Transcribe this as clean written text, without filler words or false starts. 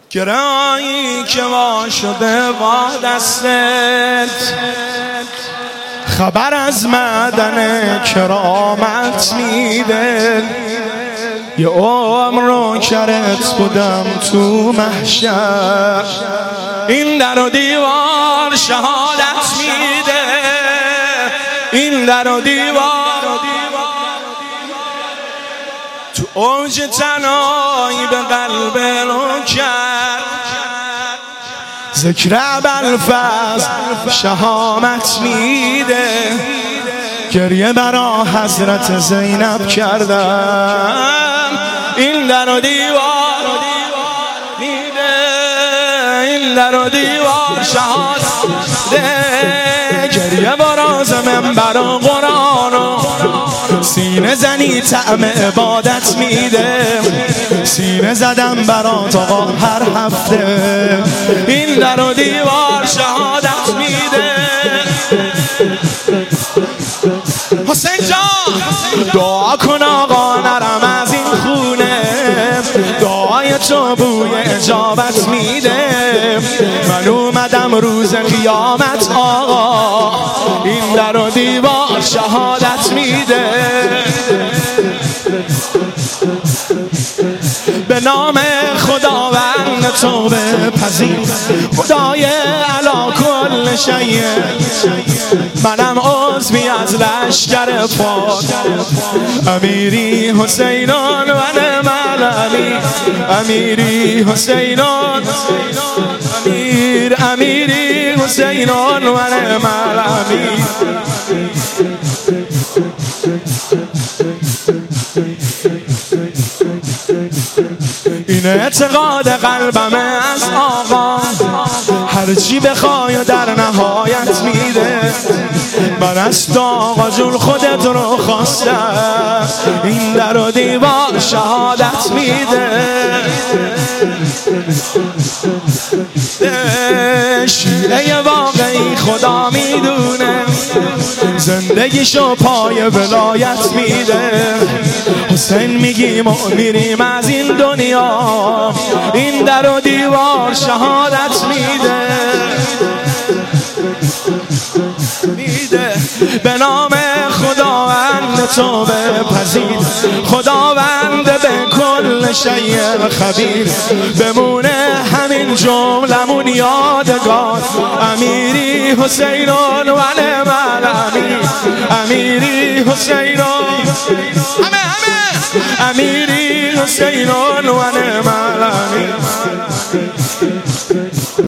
گرایی که وا شده با دستت، خبر از معدن کرامت میده. یه عمر کرت بودم تو محشر، این در و دیوار شهادت میده. این در و دیوار تو اوج تنهایی به قلب رو کرد. ذکر ابوالفضل شهامت میده، گریه برا حضرت زینب کردم. این در و دیوار میده، این در و دیوار شهادت، گریه براز منبر و قرآن و سینه زنی طعم عبادت میده. سینه زدم برات آقا هر هفته، این در و دیوار شهادت میده. حسین جان دعا کن آقا نرم از این خونه، دعای تو بوی اجابت میده. من اومدم روز قیامت آقا، این در و دیوار شهادت میده. به نام خداوند توبه پذیر، خدای علا کل شیء، منم عضوی از لشکر پاک. امیری حسینان و نعم العلی، امیری حسینان، امیری حسینان و نعم العلی. این اعتقاد قلبم از آقا، هر چی بخوای و در نهایت میده. من از آقا جون خودت رو خواستم، این در و دیوار شهادت میده. شیعه واقعی خدا میدونه، زندگیشو پای ولایت میده. حسین میگیم و میریم از این دنیا، این در و دیوار شهادت میده. به نام خداوند توبه پذیر، خداوند به کل شیء خبیر. بمونه همین جملمون یادگار، امیری حسینان و نعم العلی، امیری حسینان، امیری حسینان و نعم العلی.